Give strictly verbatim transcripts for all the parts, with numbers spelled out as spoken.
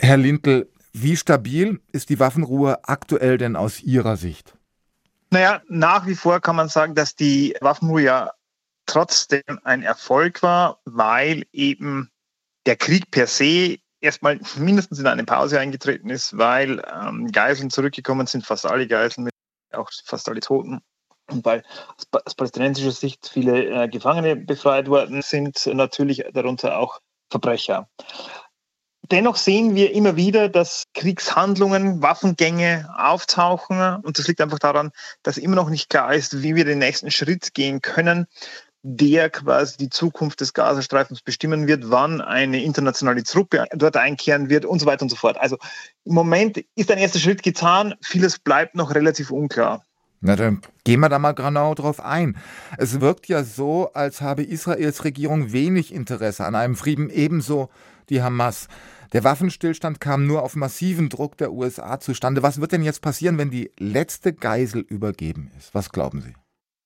Herr Lindl, wie stabil ist die Waffenruhe aktuell denn aus Ihrer Sicht? Naja, nach wie vor kann man sagen, dass die Waffenruhe ja trotzdem ein Erfolg war, weil eben der Krieg per se erstmal mindestens in eine Pause eingetreten ist, weil ähm, Geiseln zurückgekommen sind, fast alle Geiseln, auch fast alle Toten. Und weil aus palästinensischer Sicht viele äh, Gefangene befreit worden sind, natürlich darunter auch Verbrecher. Dennoch sehen wir immer wieder, dass Kriegshandlungen, Waffengänge auftauchen. Und das liegt einfach daran, dass immer noch nicht klar ist, wie wir den nächsten Schritt gehen können, der quasi die Zukunft des Gazastreifens bestimmen wird, wann eine internationale Truppe dort einkehren wird und so weiter und so fort. Also im Moment ist ein erster Schritt getan, vieles bleibt noch relativ unklar. Na, dann gehen wir da mal genau drauf ein. Es wirkt ja so, als habe Israels Regierung wenig Interesse an einem Frieden, ebenso die Hamas. Der Waffenstillstand kam nur auf massiven Druck der U S A zustande. Was wird denn jetzt passieren, wenn die letzte Geisel übergeben ist? Was glauben Sie?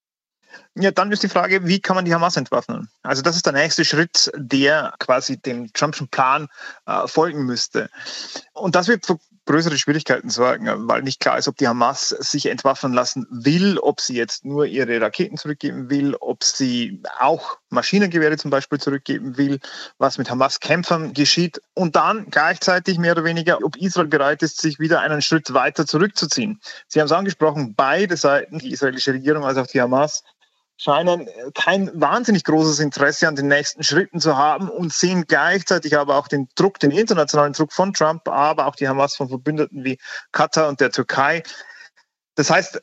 Ja, dann ist die Frage, wie kann man die Hamas entwaffnen? Also das ist der nächste Schritt, der quasi dem Trumpschen Plan äh, folgen müsste. Und das wird für größere Schwierigkeiten sorgen, weil nicht klar ist, ob die Hamas sich entwaffnen lassen will, ob sie jetzt nur ihre Raketen zurückgeben will, ob sie auch Maschinengewehre zum Beispiel zurückgeben will, was mit Hamas-Kämpfern geschieht. Und dann gleichzeitig mehr oder weniger, ob Israel bereit ist, sich wieder einen Schritt weiter zurückzuziehen. Sie haben es angesprochen, beide Seiten, die israelische Regierung als auch die Hamas, scheinen kein wahnsinnig großes Interesse an den nächsten Schritten zu haben und sehen gleichzeitig aber auch den Druck, den internationalen Druck von Trump, aber auch die Hamas von Verbündeten wie Katar und der Türkei. Das heißt,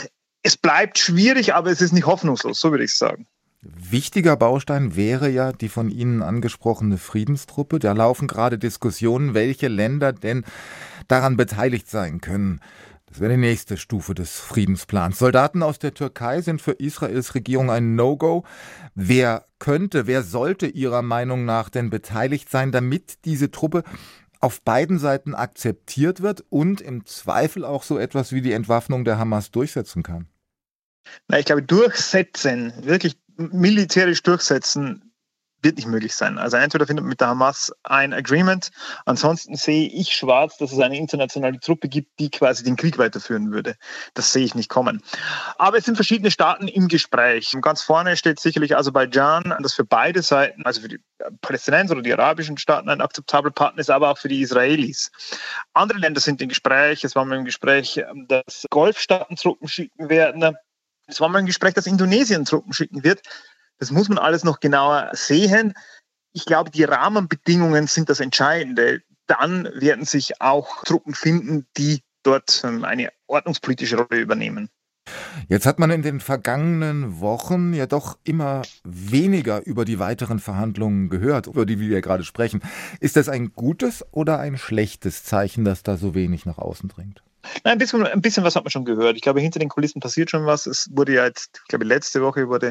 es bleibt schwierig, aber es ist nicht hoffnungslos, so würde ich sagen. Wichtiger Baustein wäre ja die von Ihnen angesprochene Friedenstruppe. Da laufen gerade Diskussionen, welche Länder denn daran beteiligt sein können. Das wäre die nächste Stufe des Friedensplans. Soldaten aus der Türkei sind für Israels Regierung ein No-Go. Wer könnte, wer sollte Ihrer Meinung nach denn beteiligt sein, damit diese Truppe auf beiden Seiten akzeptiert wird und im Zweifel auch so etwas wie die Entwaffnung der Hamas durchsetzen kann? Na, ich glaube, durchsetzen, wirklich militärisch durchsetzen, wird nicht möglich sein. Also entweder findet man mit der Hamas ein Agreement, ansonsten sehe ich schwarz, dass es eine internationale Truppe gibt, die quasi den Krieg weiterführen würde. Das sehe ich nicht kommen. Aber es sind verschiedene Staaten im Gespräch. Und ganz vorne steht sicherlich Aserbaidschan, das für beide Seiten, also für die Palästinenser oder die arabischen Staaten ein akzeptabler Partner ist, aber auch für die Israelis. Andere Länder sind im Gespräch. Es war mal im Gespräch, dass Golfstaaten Truppen schicken werden. Es war mal im Gespräch, dass Indonesien Truppen schicken wird. Das muss man alles noch genauer sehen. Ich glaube, die Rahmenbedingungen sind das Entscheidende. Dann werden sich auch Truppen finden, die dort eine ordnungspolitische Rolle übernehmen. Jetzt hat man in den vergangenen Wochen ja doch immer weniger über die weiteren Verhandlungen gehört, über die wir ja gerade sprechen. Ist das ein gutes oder ein schlechtes Zeichen, dass da so wenig nach außen dringt? Nein, ein bisschen, ein bisschen was hat man schon gehört. Ich glaube, hinter den Kulissen passiert schon was. Es wurde ja jetzt, ich glaube, letzte Woche wurde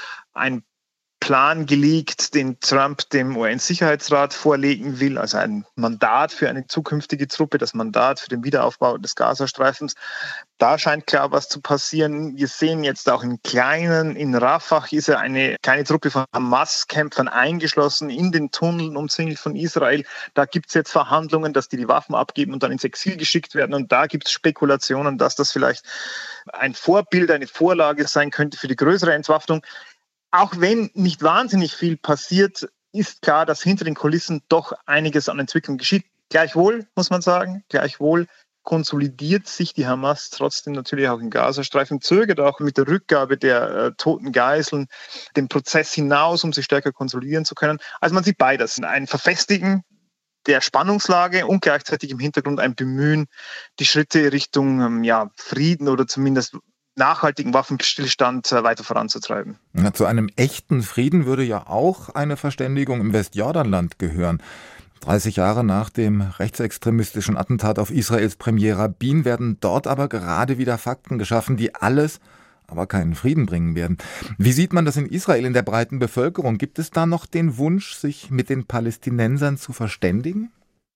ein Plan geleakt, den Trump dem U N-Sicherheitsrat vorlegen will, also ein Mandat für eine zukünftige Truppe, das Mandat für den Wiederaufbau des Gazastreifens. Da scheint klar was zu passieren. Wir sehen jetzt auch im Kleinen, in Rafah ist ja eine kleine Truppe von Hamas-Kämpfern eingeschlossen in den Tunneln umzingelt von Israel. Da gibt es jetzt Verhandlungen, dass die die Waffen abgeben und dann ins Exil geschickt werden. Und da gibt es Spekulationen, dass das vielleicht ein Vorbild, eine Vorlage sein könnte für die größere Entwaffnung. Auch wenn nicht wahnsinnig viel passiert, ist klar, dass hinter den Kulissen doch einiges an Entwicklung geschieht. Gleichwohl, muss man sagen, gleichwohl konsolidiert sich die Hamas trotzdem natürlich auch im Gazastreifen, zögert auch mit der Rückgabe der äh, toten Geiseln den Prozess hinaus, um sich stärker konsolidieren zu können. Also man sieht beides. Ein Verfestigen der Spannungslage und gleichzeitig im Hintergrund ein Bemühen, die Schritte Richtung ähm, ja, Frieden oder zumindest nachhaltigen Waffenstillstand weiter voranzutreiben. Ja, zu einem echten Frieden würde ja auch eine Verständigung im Westjordanland gehören. dreißig Jahre nach dem rechtsextremistischen Attentat auf Israels Premier Rabin werden dort aber gerade wieder Fakten geschaffen, die alles, aber keinen Frieden bringen werden. Wie sieht man das in Israel, in der breiten Bevölkerung? Gibt es da noch den Wunsch, sich mit den Palästinensern zu verständigen?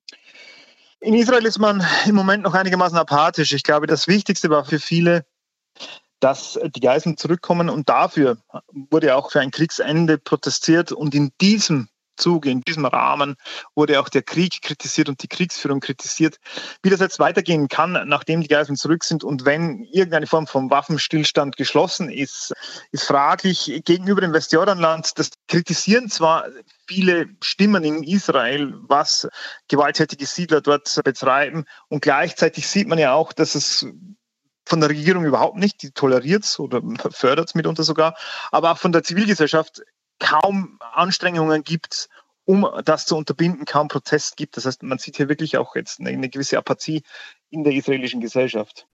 In Israel ist man im Moment noch einigermaßen apathisch. Ich glaube, das Wichtigste war für viele, dass die Geiseln zurückkommen und dafür wurde auch für ein Kriegsende protestiert und in diesem Zuge, in diesem Rahmen wurde auch der Krieg kritisiert und die Kriegsführung kritisiert. Wie das jetzt weitergehen kann, nachdem die Geiseln zurück sind und wenn irgendeine Form von Waffenstillstand geschlossen ist, ist fraglich. Gegenüber dem Westjordanland, das kritisieren zwar viele Stimmen in Israel, was gewalttätige Siedler dort betreiben, und gleichzeitig sieht man ja auch, dass es von der Regierung überhaupt nicht, die toleriert es oder fördert es mitunter sogar, aber auch von der Zivilgesellschaft kaum Anstrengungen gibt, um das zu unterbinden, kaum Protest gibt. Das heißt, man sieht hier wirklich auch jetzt eine, eine gewisse Apathie in der israelischen Gesellschaft.